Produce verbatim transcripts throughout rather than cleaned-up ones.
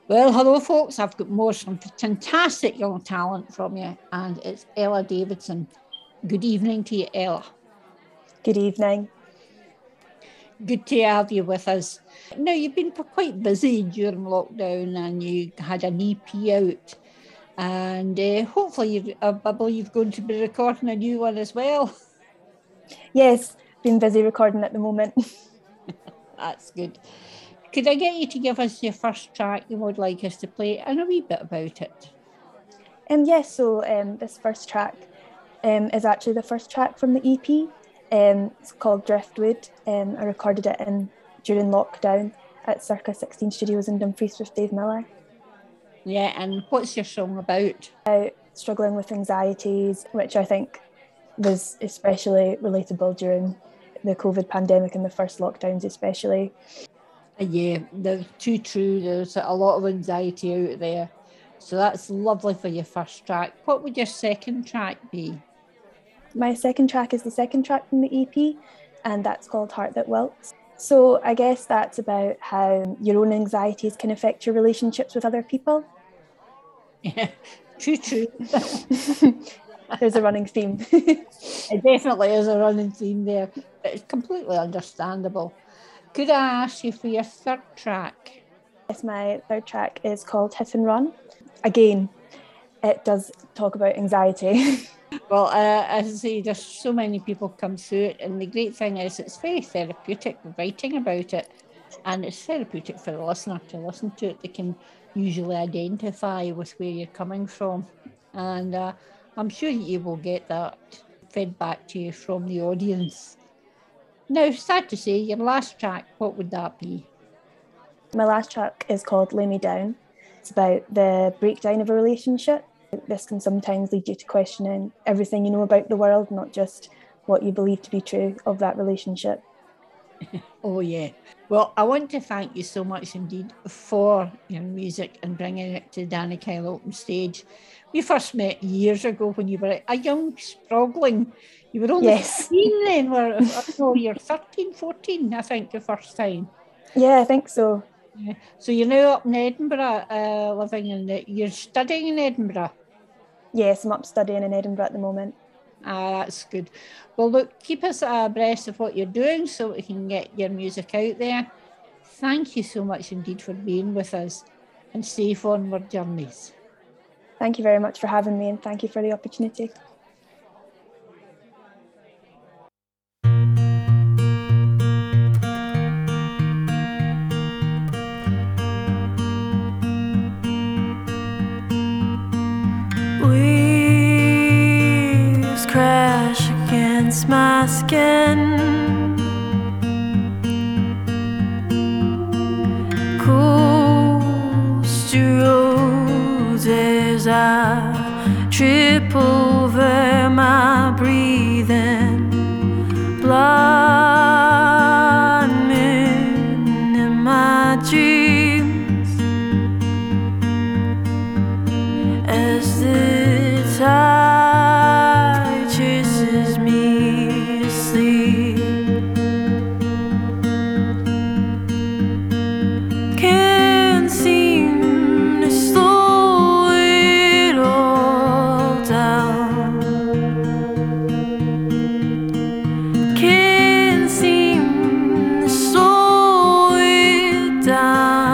Well, hello, folks. I've got more some fantastic young talent from you, and it's Ella Davidson. Good evening to you, Ella. Good evening. Good to have you with us. Now, you've been quite busy during lockdown, and you had an E P out, and uh, hopefully, you've, I believe, you're going to be recording a new one as well. Yes, been busy recording at the moment. That's good. Could I get you to give us your first track you would like us to play and a wee bit about it? Um, yes, so um, this first track um, is actually the first track from the E P. Um, it's called Driftwood. Um, I recorded it in during lockdown at Circa sixteen Studios in Dumfries with Dave Miller. Yeah, and what's your song about? About struggling with anxieties, which I think was especially relatable during the COVID pandemic and the first lockdowns especially. Yeah, they're too true. There's a lot of anxiety out there. So that's lovely for your first track. What would your second track be? My second track is the second track from the E P, and that's called Heart That Wilts. So I guess that's about how your own anxieties can affect your relationships with other people. Yeah, too true. There's a running theme. It definitely is a running theme there, but it's completely understandable. Could I ask you for your third track? Yes, my third track is called Hit and Run. Again, it does talk about anxiety. Well, uh, as I say, there's so many people come through it, and the great thing is it's very therapeutic writing about it, and it's therapeutic for the listener to listen to it. They can usually identify with where you're coming from, and uh, I'm sure you will get that fed back to you from the audience. Now, sad to say, your last track, what would that be? My last track is called Lay Me Down. It's about the breakdown of a relationship. This can sometimes lead you to questioning everything you know about the world, not just what you believe to be true of that relationship. Oh, yeah. Well, I want to thank you so much indeed for your music and bringing it to Danny Kyle Open Stage. We first met years ago when you were a young, struggling, you were only yes. fifteen then, were, no, you're thirteen, fourteen, I think, the first time. Yeah, I think so. Yeah. So you're now up in Edinburgh, uh, living in the, you're studying in Edinburgh? Yes, I'm up studying in Edinburgh at the moment. Ah, that's good. Well, look, keep us abreast of what you're doing so we can get your music out there. Thank you so much indeed for being with us, and safe onward journeys. Thank you very much for having me, and thank you for the opportunity. Waves crash against my skin. Coast roads as I trip over my breathing. Blinding in my dreams as the tide chases me to sleep. Can't seem to slow it all down. Can't seem to slow it down.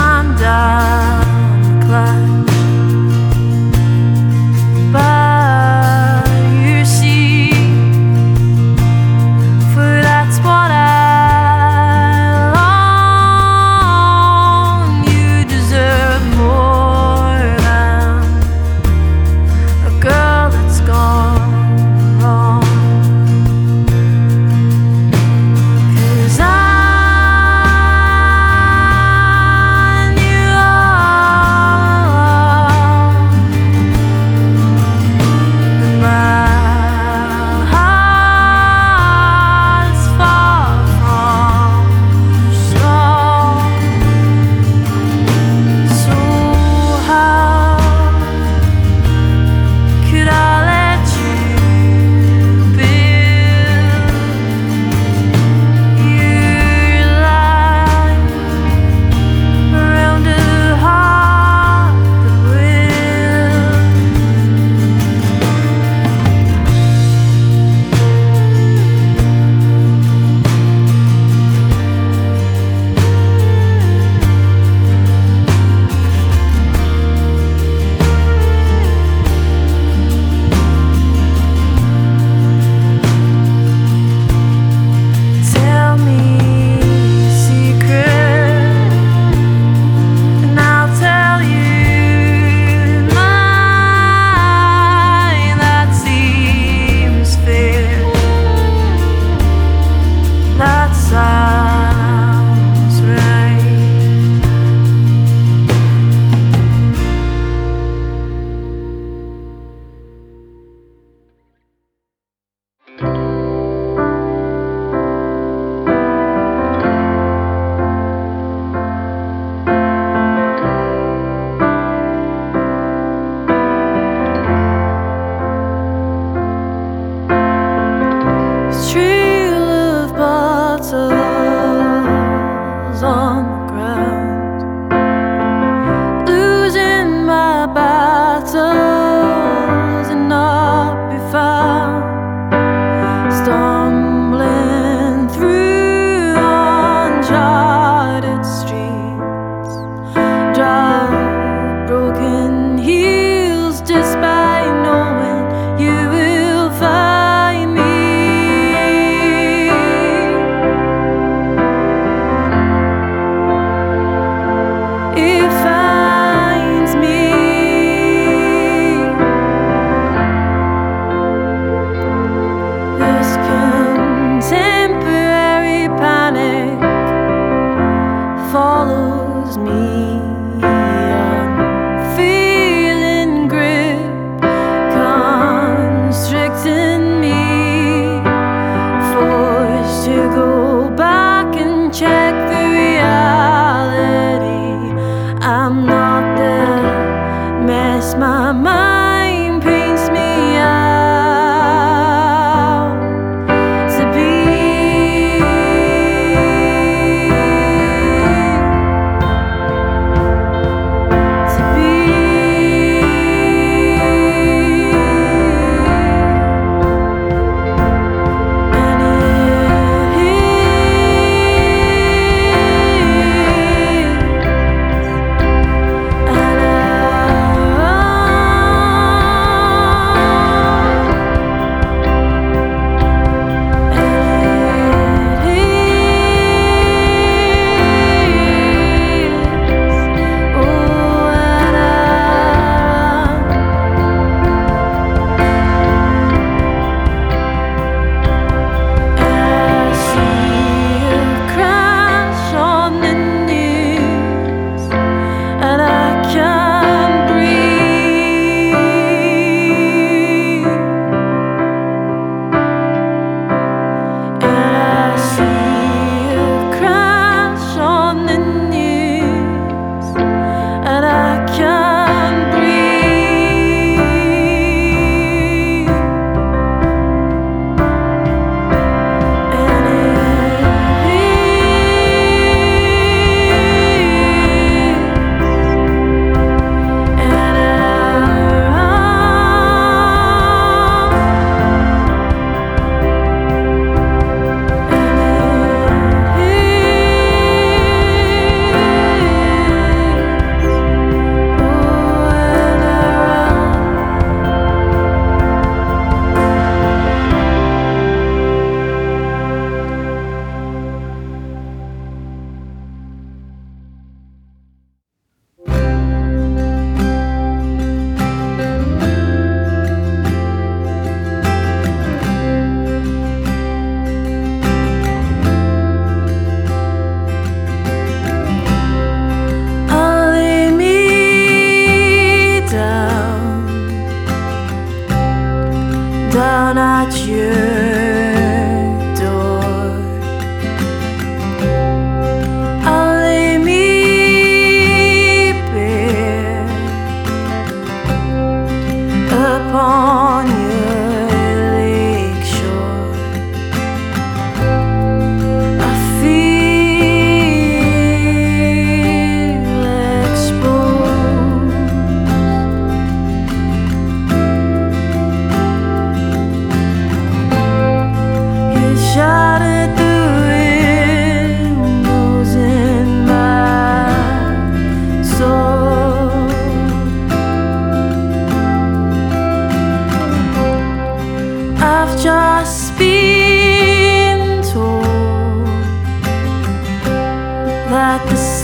climb down the climb. But you see, for that's what I long. You deserve more than a girl that's gone wrong. 'Cause I knew that my heart's far from strong. So how could I let you build your life around a heart that will? Tell me a secret, and I'll tell you mine. That seems fair. That sounds right. Trail of bottles on the ground, losing my battles and not be found, stumbling through uncharted streets, drive broken heels despite knowing you will find me. It finds me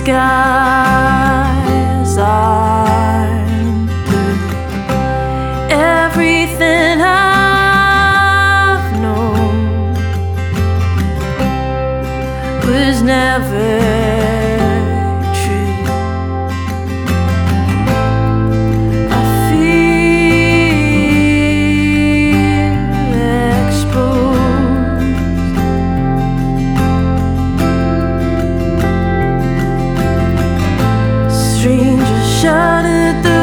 skies aren't blue. Everything I've known was never true. I feel exposed. Strangers shut it down.